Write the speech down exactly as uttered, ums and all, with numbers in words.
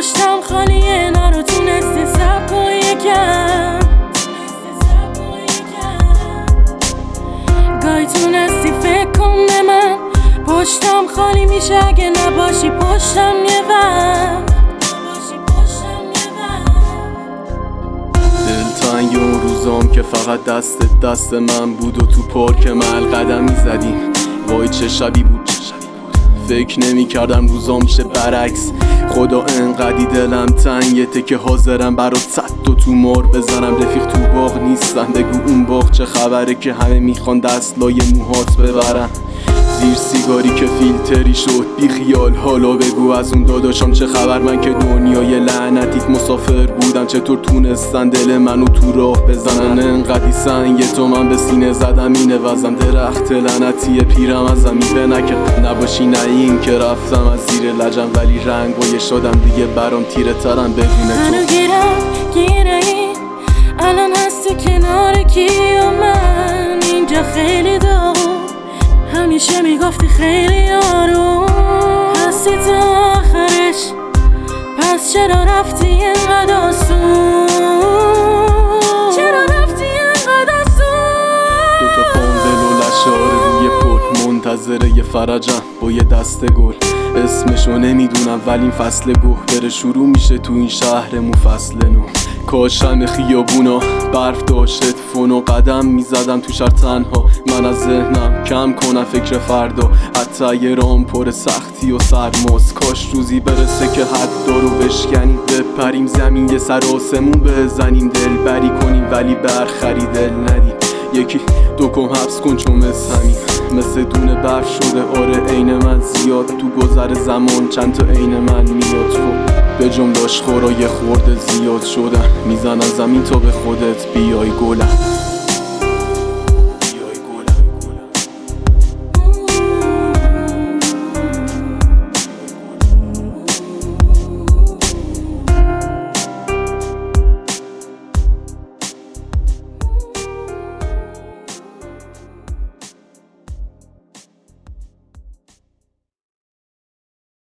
پشتم خالیه نرو تونستی سب کن یکم گاهی تونستی فکر کن به من پشتم خالی میشه اگه نباشی پشتم یه وقت دلتنگ اون روزام که فقط دست دست من بود و تو پارک مل قدم میزدیم وای چه شبی بود فکر نمی کردم روزا میشه برعکس خدا انقدی دلم تنگه که حاضرم برات صد تا تو مار بزنم رفیق تو باغ نیستن بگو اون باغ چه خبره که همه میخوان دست لای موهات ببرن زیر سیگاری که فیلتری شد بی خیال حالا بگو از اون داداشم چه خبر من که دنیای لعنتیت مسافر بودم چطور تونستن دل منو تو راه بزنن انقدی سنگ تو من به سینه زدم اینه وزم درخت لعنتی پیرم از زمین نکرد نباشی نه این که رفتم از زیر لجم ولی رنگ بایه شدم دیگه برام تیره ترم بدون تو منو گیرم گیره این الان هستی کنار کی و من اینجا خیلی داغون همیشه میگفتی خیلی آروم هستی تا آخرش پس چرا رفتی اینقدر آسون چرا رفتی اینقدر آسون دوتا پام دل و لشاره روی پل منتظره یه فرجم با یه دست گل اسمشو نمیدونم ولی این فصل گه بره شروع میشه تو این شهرمون فصل نو کاشم خیابونا برف داشت فون و قدم میزدم تو شهر تنها من از ذهنم کم کنم فکر فردا حتی یه رام پر سختی و سرماست کاش روزی برسه که حد دارو بشکنیم بپریم زمین یه سر آسمون بزنیم دل بری کنیم ولی برخری دل ندیم یکی دو کم حبس کن چون مثل همین مثل دونه برف شده آره عین من زیاد تو گذر زمان چند تا عین من میاد خب به جملاش خورای خورده زیاد شدن میزنن زمین تا به خودت بیای گلم